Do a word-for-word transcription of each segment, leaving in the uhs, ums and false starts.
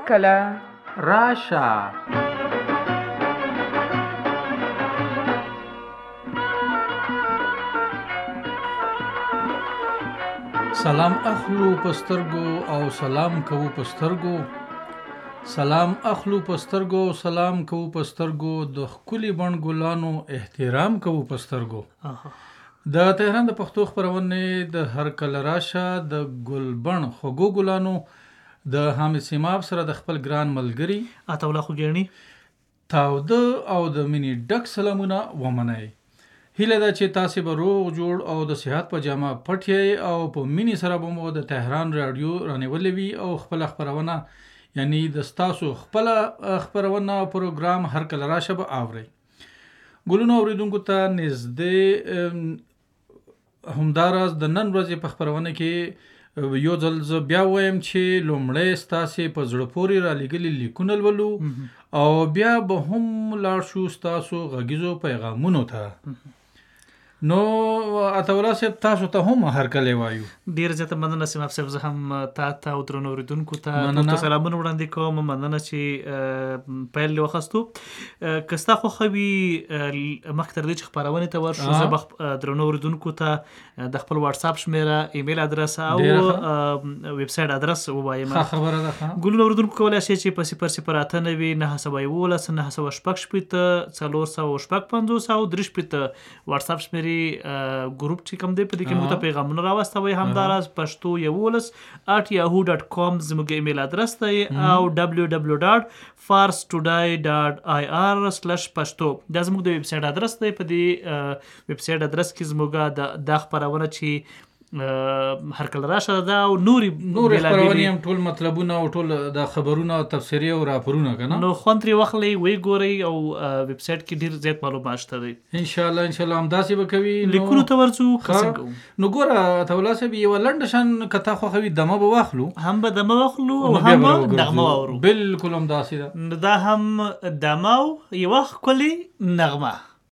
کله راشه. سلام اخلو پسترګو او سلام کوو پسترګو سلام اخلو پسترګو سلام کوو پسترګو د خولي بڼ ګلانو احترام کوو پسترګو. د تهران د پښتو خبرونه د هر کله راشه د ګلبڼ خوګو ګلانو د حامد سیماب سره د خپل ګران ملګری عطاوله خوګیانی تاوده او د منی ډک سلامونه ومنئ. هیله ده چې تاسو به روغ جوړ او د صحت په جامه پټی او په منی سره به مو د تهران رادیو رانیولې وي او خپل خبرونه یعنی د تاسو خپل خبرونه پروګرام هر کله راشه به اوري. ګلونو اوریدونکو ته نږدې همداراز د نن ورځې په خبرونه کې یو ځل زه بیا وایم چې لومړی ستاسې په زړه پورې رالیږلي لیکونه لولو او بیا به هم لاړ شو ستاسو غږیزو پیغامونو ته. نو عطاوله صاحب تاسو ته هم هر کله وایو. ډیر زیاته مننه سیماب صاحب، زه هم تا ته او درنو اوریدونکو ته ټول سلامونه وړاندې کوم. مننه چې پیل واخستو. که ستا خوښه وي مخکې تر دې چې خپرونې ته ورشو زه به درنو اوریدونکو ته د خپل واتساپ شمیره، ایمیل ادرس او ویب سایټ ادرس ووایم. ښه خبره ده. ګلونه اوریدونکو کولی شئ چې په صفر صفر اته نوي نهه سوه یولس نهه سوه شپږ شپېته څلور سوه شپږ پنځوس او درې شپېته واتساپ شمیرې ګروپ چې کوم دی په دې کې موږ ته پیغامونه راواستوئ. همداراز پښتو یولس اټ یاهو ډاټ کام زموږ ایمیل ادرس دی او ډبلیو ډبلیو ډاټ فارس ټوډای ډاټ آی آر سلش پښتو دا زموږ د ویب سایټ ادرس دی. په دې ویب سایټ ادرس کې زموږ د خبرونه چې هر کله راشه دا او نوري نور خبرونه هم ټول مطلبونه او ټول د خبرونه او تفسیری او راپورونه کنه نو خوند ترې واخلئ وی ګورئ او ویب سایټ کې ډیر زیات معلومات شته دی. ان شاء الله ان شاء الله هم داسې به کوي. لیکونو ته ورځو خصم نو ګوره عطاوله صاحب یو لنډ شان کته خو خوي دمه به واخلو هم به دمه واخلو او هم نغمه واورو. بالکل هم داسې ده دا هم دمه او یو ښکلې نغمه.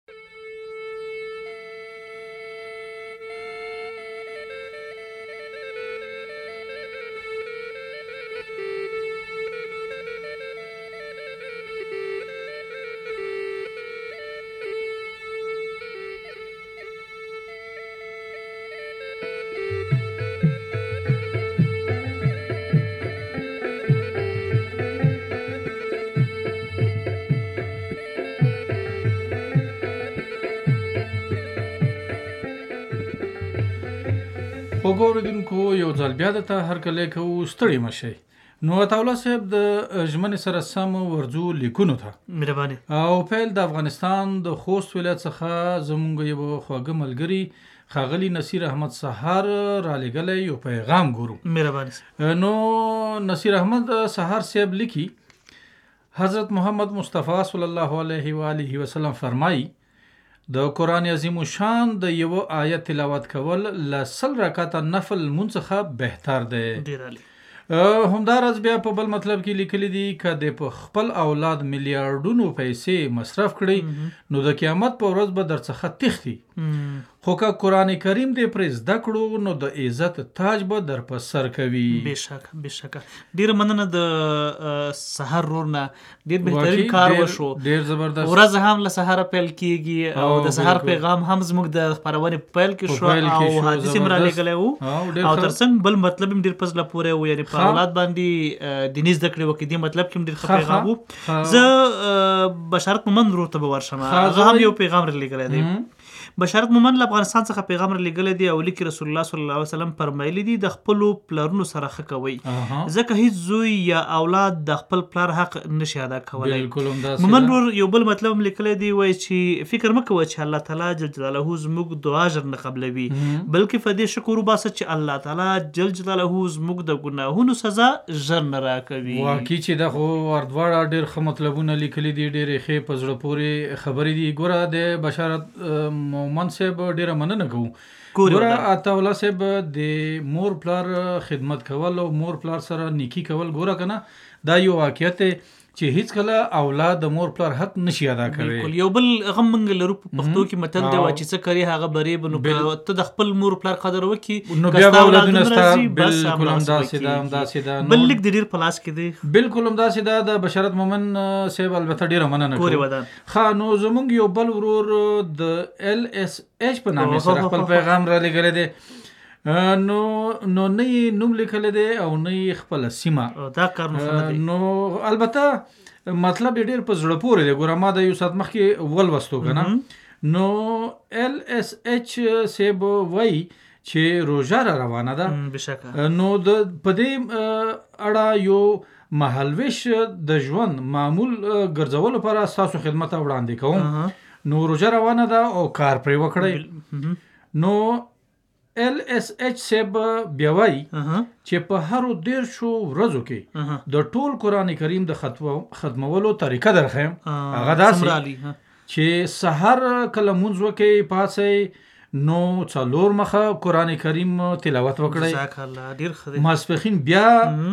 وګوریدونکو یو ځل بیا درته هرکلی کوو، ستړي مه شئ. نو عطاوله صاحب د ژمنې سره سم ورځو لیکونو ته. مهرباني. او پیل د افغانستان د خوست ولایت څخه زموږ یو خواږه ملګري ښاغلي نصیر احمد سهار رالیږلی یو پیغام ګورو. مهرباني. نو نصیر احمد سهار صاحب لیکي حضرت محمد مصطفی صلی الله علیه و آله وسلم فرمایي د قرآن عظیم شان د یو آیت تلاوت کول له سل رکعته نفل لمونځ څخه بهتر دی. ډیر عالی. همداراز بیا په بل مطلب کې لیکلی دي که د په خپل اولاد میلیارډونو پیسې مصرف کړي نو د قیامت په ورځ به در څخه تښتي، خو که قرآن کریم دې پرې زده کړو نو د عزت تاج به در په سر کوي. بېشکه بېشکه. ډېره مننه د سهار رور نه، ډېر بهترین کار وشو. ډېر زبردست. ورځ هم له سهاره پیل کېږي او د سهار پیغام هم زموږ د خپرونې پیل کې شو او حدیث هم رالیږلی و او تر څنګ بل مطلب هم ډېر په زړه پورې و، یعنې په اولاد باندې دیني زده کړې وکړي. دې مطلب کې هم ډېر ښه پیغام و. زه بشارت مومند ورور ته به ورشم، هغه هم یو پیغام رالیږلی دی. بشارت مومند له افغانستان څخه پیغام رالیږلی دی او لیکي رسول الله صلی الله علیه وسلم فرمایلی دي د خپلو پلرونو سره ښه کوئ، ځکه هیڅ زوی یا اولاد د خپل پلار حق نشي ادا کولی. مومند ورور یو بل مطلب هم لیکلی دی، وایي چې فکر مه کوه چې الله تعالی جل جلاله زموږ دعا ژر نه قبلوي، بلکې په دې شکر وباسه چې الله تعالی جل جلاله زموږ د ګناهونو سزا ژر نه راکوي. واقعي چې دا خو واردواړه ډېر ښه مطلبونه لیکلي دي، ډېرې ښې په زړه پورې خبرې دي. ګوره د بشارت مومند صاحب ډېره مننه کوو. ګوره عطاوله صاحب د مور پلار خدمت کول او مور پلار سره نیکی کول ګوره که نه دا یو واقعیت دی چې هیڅ کله اولاد د مور پلار حق نشي ادا کوي. بالکل. یو بل غم منګ لرو په پښتو کې متل دی چې څه کوي هغه بری بنو ته د خپل مور پلار قدر وکي نو بیا اولادونه ستا. بالکل همداسې ده همداسې ده. بل لیک د ډیر پلاس کې دی. بالکل همداسې ده. د بشارت مومن صاحب البته ډیره مننه کوم. ښه نو زمونږ یو بل ورور د ال اس ایچ په نامې سره خپل پیغام را لېږلی دی. نو نو نه یې نوم لیکلی دی او نه یې خپله سیمه. دا کار نو البته مطلب یې ډېر په زړه پورې دی. ګوره ما د یو ساعت مخکې ولوستو که نه. نو ال اس ایچ صاحب وایي چې روژه را روانه ده. بشکه. نو د په دې اړه یو مهالویش د ژوند معمول ګرځولو لپاره ستاسو خدمت ته وړاندې کوم. نو روژه روانه ده او کار پرې وکړئ. نو ال اس ایچ صاحب بیا وایي چې په هرو دیرشو ورځو کې د ټول قرآن کریم د ختمولو طریقه درښیم. هغه داسې چې سحر کله لمونځ وکئ پاڅئ نو څلور مخه قرآن کریم تلاوت وکړئ. ماسپښین بیا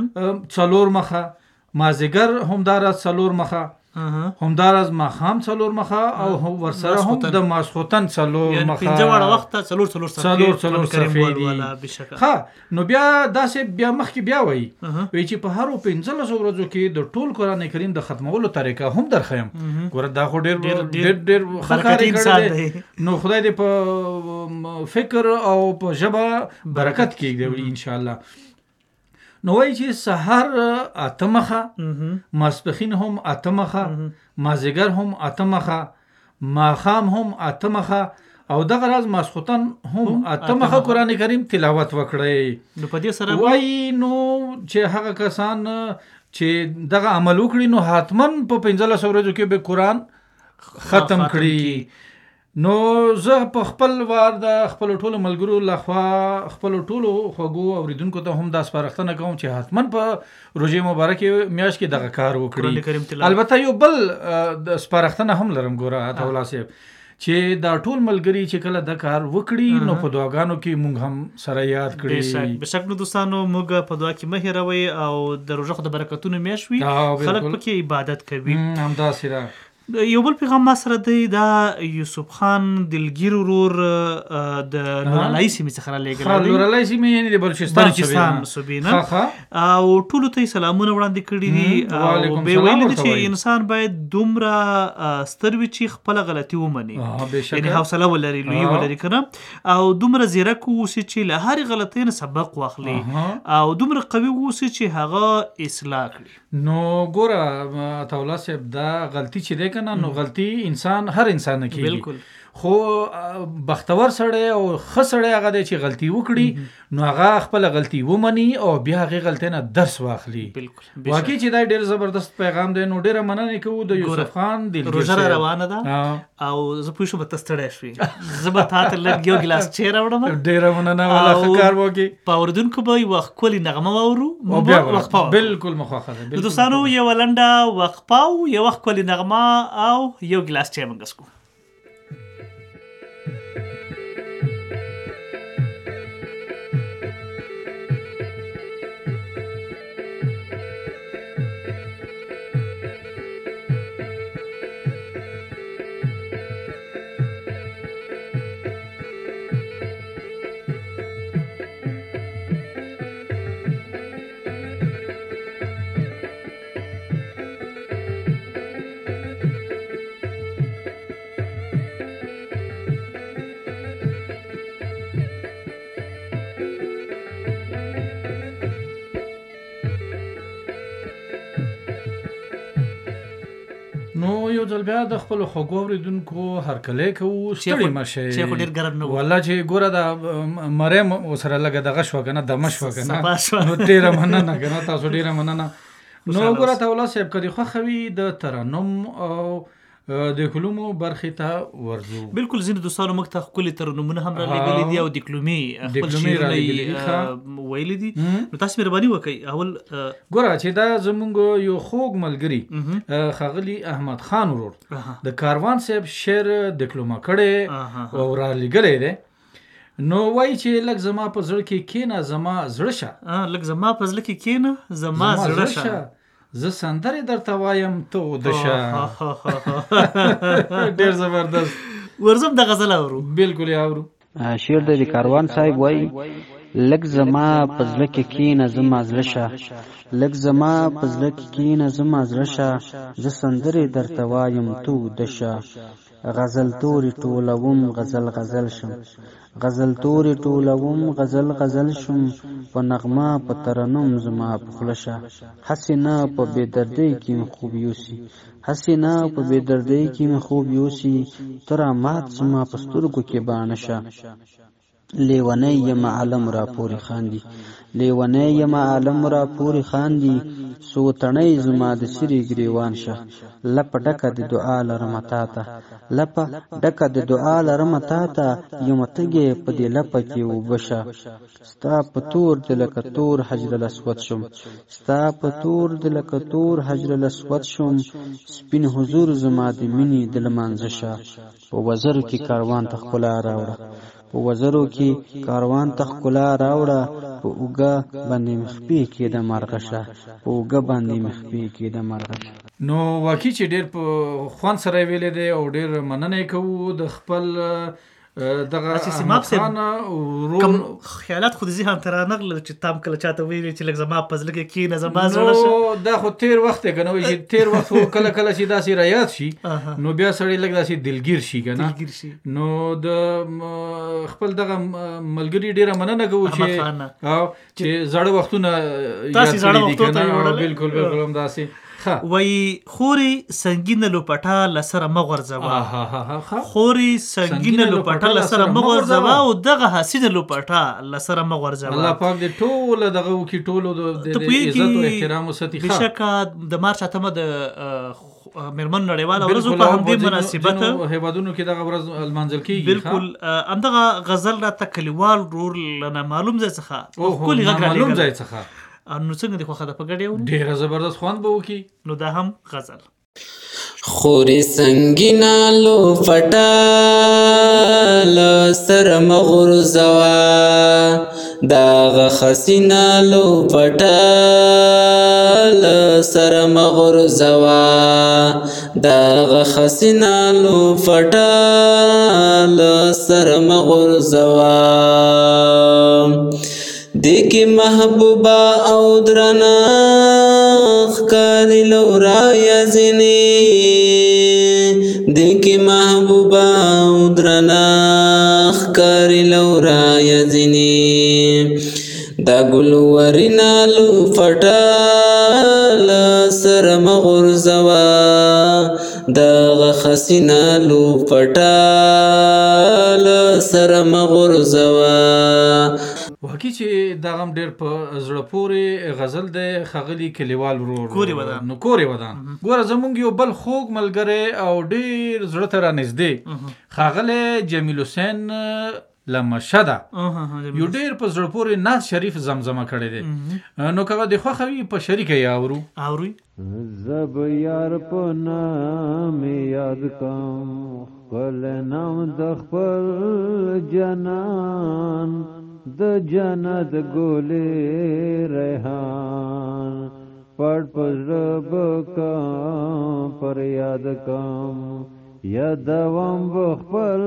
څلور مخه، مازدیګر همداراز څلور مخه، همداراز ماښام څلور مخه او ورسره هم د ماسخوتن څلور مخه. پنځه واړه وخته څلور څلور څلور څلور صفحې دي. ښه نو بیا داسې بیا مخکې بیا وایي وایي چې په هرو پنځلسو ورځو کې د ټول قرآن کریم د ختمولو طریقه هم درښیم. ګوره دا خو ډېر ډېر ډېر ښه کار یې کړی دی. نو خدای دې په فکر او په ژبه برکت کېږدي انشاءالله. نو وایي چې سحر اته مخه، ماسپښین هم اته مخه، مازدیګر هم اته مخه، ماښام هم اته مخه او دغه راز ماسخوتن هم اته مخه قرآن کریم تلاوت وکړئ. نو په دې سره وایي نو چې هغه کسان چې دغه عمل وکړي نو حتما په پنځلسو ورځو کې به قرآن ختم کړي. نو زه په خپل وار د خپلو ټولو ملګرو لخوا خپلو ټولو خوږو اوریدونکو ته هم دا سپارښتنه کوم چې حتما په روژې مبارکې میاشت کې دغه کار وکړي. البته یو بل د سپارښتنه هم لرم. ګوره عطاالله صاحب چې دا ټول ملګري چې کله د کار وکړي نو په دعاګانو کې موږ هم سره یاد کړي. بشک نو دوستانو موږ په دعا کې مه هېروئ او د روژه خو د برکتونو میاشت وي، خلک پکې عبادت کوي. همداسې ده. یو بل پیغام ما سره دی دا یوسف خان دلګیر ورور د نورالای سیمې څخه رالیږلی دی. نورالای سیمې یعنې د بلوچستان صوبې نه او ټولو ته یې سلامونه وړاندې کړي دي او بیا ویلي دي چې انسان باید دومره ستر وي چې خپله غلطي ومني، یعنې حوصله ولري، لویي ولري که نه، او دومره ځیرک واوسي چې له هرې غلطۍ نه سبق واخلي او دومره قوي واوسي چې هغه اصلاح کړي. نو ګوره عطاالله صاحب دا غلطي چې دی که نه نو غلطي انسان هر انسان نه کېږي، خو بختور سړی او ښه سړی هغه دی چې غلطي وکړي نو هغه خپله غلطي ومني او بیا هغې غلطۍ نه درس واخلي. واقعي چې دا ډېر زبردست پیغام دی. نو ډېره مننې کوو د یوسف خان دلګیر. روژه را روانه ده او زه پوه شوم ته ستړی شوې، زه به تا ته لږ یو ګیلاس چای راوړم. ډېره مننه والله ښه کار وکړې. په اورېدونکو به یوه ښکلې نغمه واورو. وقفه بالکل مو خوښه ده. دوستانو یوه لنډه وقفه او یوه ښکلې نغمه او یو ګیلاس چای موږ څښو. نو یو ځل بیا د خپلو خوږو اورېدونکو هرکلی کوو، ستړي مه شئ. چې خو ډېر ګرم نه و والله چې ګوره دا مریم ورسره لږه دغه شوه که نه دمه شوه که نه نو ډېره مننه که نه تاسو ډېره مننه. نو ګوره عطاالله صاحب که دې خوښه وي د ترنم او د کلومو برخې ته ورځو. بالکل ځینې دوستانو موږ ته ښکلي ترنمونه هم رالیږلي دي او دکلومي خپل شعرونه ویلي دي. نو تاسو مهرباني وکړئ. اول ګوره چې دا زموږ یو خوږ ملګري ښاغلي احمد خان ورور د کاروان صاحب شعر دکلومه کړی او رالیږلی دی. نو وایي چې لږ زما په زړه کې کښېنه زما زړه شه، لږ زما په زړه کې کښېنه زما زړه شه، زه سندرې درته وایم ته ودشه. ډېر زبردست. ورځم د غزل اورو. بالکل یې اورو. شعر د کاروان صاحب وایي لږ زما په زړه کې کښېنه زما زړه شه، لږ زما په زړه کې کښېنه زما زړه شه، زه سندرې درته وایم ته ویده شه. غزل تورې ټولوم غزل غزل شم، غزل تورې ټولوم غزل غزل شم، په نغمه په ترنم زما په خوله شه. هسې نه په بې دردۍ کې مې خوب یوسي، هسې نه په بې دردۍ کې مې خوب یوسي، ته رامات زما په سترګو کې باڼه شه. لیونی یم عالم را پورې خاندي، لیونی یم عالم را پورې خاندي، څو تڼۍ زما د سرې ګریوان شه. لپه ډکه د دعا لرمه تا ته، لپه ډکه د دعا لرمه تا ته، یمه تږې په دې لپه کې اوبه شه. ستا په تور د لکه تور حجر الاسود شم، ستا په تور د لکه تور حجر الاسود شم، سپین حضور زما د مینې د لمانځه شه. په وزرو کې کاروان ته ښکلا راوړه، په وزرو کې کاروان ته ښکلا راوړه، په اوږه باندې مخپې کېده مرغه شه، په اوږه باندې مخپې کېده مرغه شه. نو واقعي چې ډېر په خوند سره یې ویلې دی او ډېر مننه یې کوو د خپل دغه احمد خان کوم خیالات خو د ذهن ته رانغلل چې تام کله چاته ویلي چې لږ زما په زړه کې کښېنه زما زړه شه. نو دا خو تېر وخت دی که نه وایي چې تېر وخت خو کله کله چې داسې رایاد شي نو بیا سړی لږ داسې دلګیر شي که نه. نو د خپل دغه ملګري ډېره مننه کوو چې چې زاړه وختونه یاد کړي دي که نه. بالکل بالکل همداسې وای خوري سنگینه لوپټه لسره مغورځوا، خوري سنگینه لوپټه لسره مغورځوا او دغه حسینه لوپټه لسره مغورځوا. الله پاک دې ټول دغه وکي ټول د عزت او احترام او ستیخه. بشکه د مارچ اتمه د میرمن نړیواله ورځ په همدې مناسبت هیوادونو کې دغه ورځ لمانځل کیږي. بالکل همدغه غزل راته کلیوال رور لنه معلوم ځای څخه ښکلي غږ معلوم ځای څخه نو څنګه دی خوښه ده په ګډه یو ډېره زبردست خوند به وکړي. نو دا هم غزل. خوري سنگینا لوپټه لسره مغورځوا، دغه حسینه لوپټه لسره مغورځوا، دغه حسینه لوپټه لسره مغورځوا. دیکی محبوبا او درنا خکاری لورا یزنی، دیکی محبوبا او درنا خکاری لورا یزنی، دا گلورینا لوپټه لسره مغورځوا، دغه حسینه لوپټه لسره مغورځوا. واقعي چې دا هم ډېر په زړه پورې غزل دی. ښاغلي کلیوال ورور کورې ودان نو کورې ودان ګوره زمونږ یو بل خوږ ملګری او ډېر زړه ته رانږدې ښاغلی جمیل حسین لمشده یو ډېر په زړه پورې ناز شریف زمزمه کړی دی. نو که د خوښه وي په شریکه یې اورو. اورئ. زب یار په نام یاد کم خپل نام د خپل جنان، د جنت ګلې ریحان، پړ پزړه بکم پر یاد کم یادوم بخپل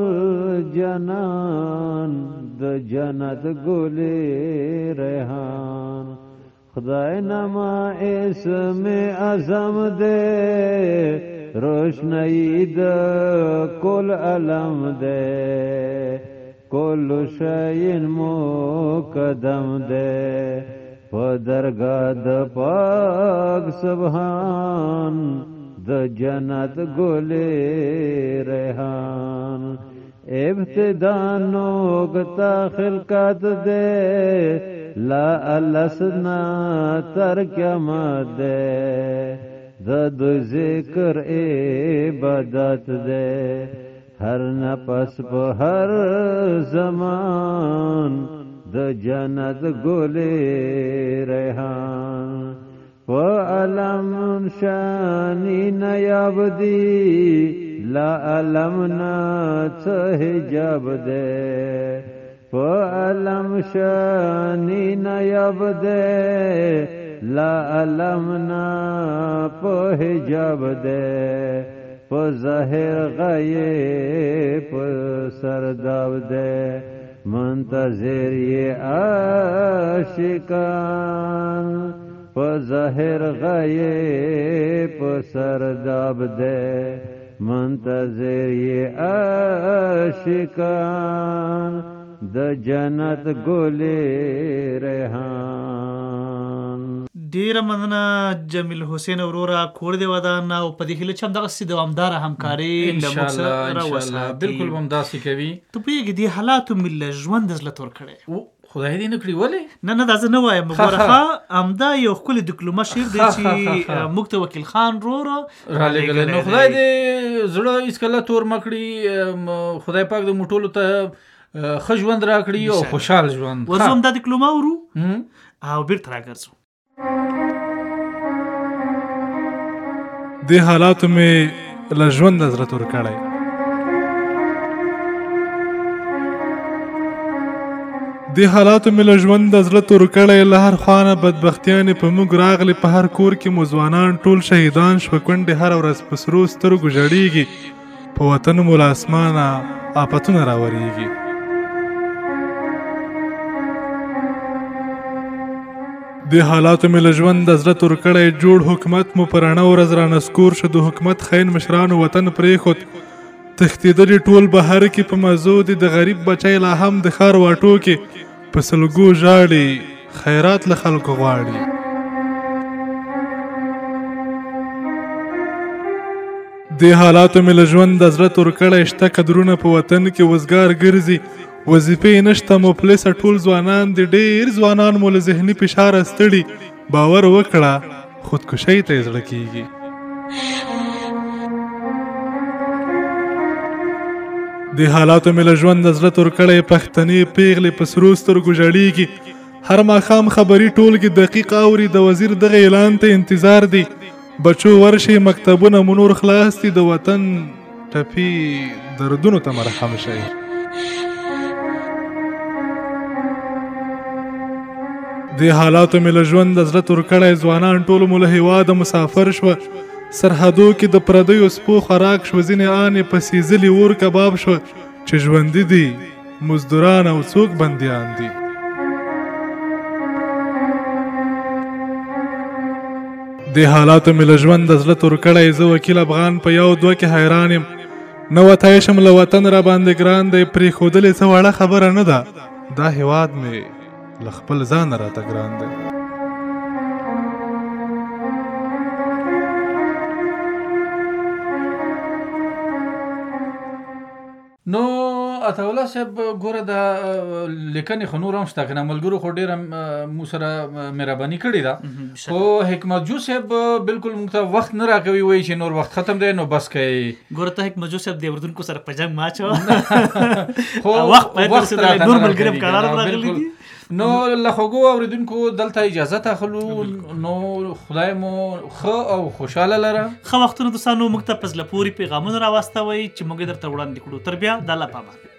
جنان، د جنت ګلې ریحان. خدای نما اسم اعظم دے روشنی د کل علم دے، کل شین مقدم دے په درگاہ د پاک سبحان، د جنت گلے ریحان. ابتدا نوکتا خلقت دے لا الاسنا تر قیامت دے، د ذکر عبادت دے ہر نفس پہ ہر زمان، د جنت گلے ریحان. پہ علم شانی نیاب دی لا علم نا حجاب دے، پہ علم شانی نیاب دے لا علمنا په حجاب دے په ظاهر غیب په سرداب دے منتظر یہ عاشقان په ظاهر غیب په سرداب دے منتظر یہ عاشقان د جنت ګلې ریحان. ډیره مننه جمیل حسین وروره کور دی ودان او په دې هیله چې همدغسې دوامداره همکاري ان شاء الله ان شاء الله بالکل به همداسې کوي. ته پوهېږې دې حالاتو مې له ژونده زړه تور کړی. خدای دې نه کړي. ولې؟ نه نه دا زه نه وایم. ګوره همدا یو ښکلی ډیپلومه شعر دی چې موږ ته وکیل خان وروره رالېږلی. نو خدای دې زړه هېڅکله تور مه کړي. خدای پاک د موږ ټولو ته ښه ژوند راکړي او خوشحال ژوند. ورځو همدا ډیپلومه ورو او بیرته راګرځو. دې حالاتو مې له ژونده زړه تور کړی. دې حالاتو مې له ژونده زړه تور کړی. له هر خوانه بدبختیانې په موږ راغلې. په هر کور کې مو ځوانان ټول شهیدان شوه. کونډې هره ورځ په سرو سترګو ژړېږي. په وطن مو له اسمانه آفتونه راورېږي. دې حالاتو مې له ژونده زړه تور کړی. جوړ حکومت مو په رڼه ورځ رانسکور شو. د حکومت خاین مشرانو وطن پرېښود. تښتېدلي ټول بهر کې په مزو دي. د غریب بچی لا هم د ښار واټو کې په سلګو ژاړي. خیرات له خلکو غواړي. دې حالاتو مې له ژونده زړه تور کړی. شته قدرونه په وطن کې وزګار ګرځي. وظیفې نشته مفلسه ټول ځوانان دي. ډېر ځوانان مو له ذهني فشاره ستړي. باور وکړه خودکشۍ ته یې زړه کېږي. دې حالاتو مې له ژونده زړه تور کړی. پښتنې پیغلې په سرو سترګو ژړېږي. هر ماښام خبري ټولګې دقیق اوري. د وزیر دغه اعلان ته انتظار دی. بچو ورشئ مکتبونه مو نور خلاص دي. د وطن ټپي دردونو ته مرحم شئ. دې حالاتو مې له ژونده زړه تور کړی. ځوانان ټول مو له هېواده مسافر شوه. سرحدو کې د پردیو سپو خوراک شوه. ځینې آنې په سېزلي اور کباب شوه. چې ژوندي دي مزدوران او څوک بندیان دي. دې حالاتو مې له ژونده زړه تور کړی. زه وکیل افغان په یو دوه کې حیران یم. نه وتی شم له وطن را باندې ګران دی. پرېښودلې څه وړه خبره نه ده. دا هېواد مې له خپل ځانه راته ګران دی. نو عطاالله صاحب ګوره د لیکنې خو نور هم شته که نه ملګرو خو ډېره مو سره مهرباني کړې ده. خو حکمت جو صاحب بالکل موږ ته وخت نه راکوي. وایي چې نور وخت ختم دی نو بس کوي. ګوره ته حکمت جو صاحب د اردونکو سره په جنګ ما اچوه. وخت باید رسېدلی. نور ملګري هم کاران راغلي دي. نو له خوږو اورېدونکو دلته اجازه اخلو. نو خدای مو ښه او خوشحاله لره. ښه وختونه دوستانو. موږ ته په زړه پورې پیغامونه راواستوئ چې موږ یې درته وړاندې کړو. تر بیا د الله په امان.